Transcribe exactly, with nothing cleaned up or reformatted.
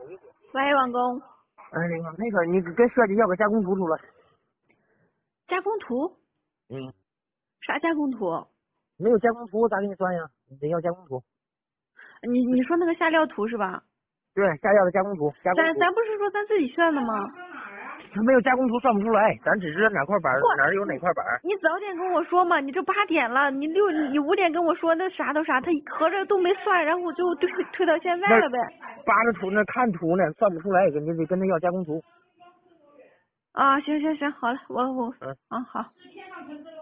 喂，王工。 哎，那个那个，你跟设计要个加工图出来。 加工图？ 嗯。 啥加工图？ 没有加工图咋给你算呀？你得要加工图。 你你说那个下料图是吧？ 对，下料的加工图。加工图。 咱咱不是说咱自己炫的吗？ 他没有加工图算不出来，咱只知道哪块板哪儿有哪块板。 你早点跟我说嘛，你这八点了，你六你五点跟我说那啥都啥，他合着都没算，然后就推推到现在了呗。 扒着图那看图呢，算不出来，你得跟他要加工图。 啊，行行行，好了，我我嗯啊好。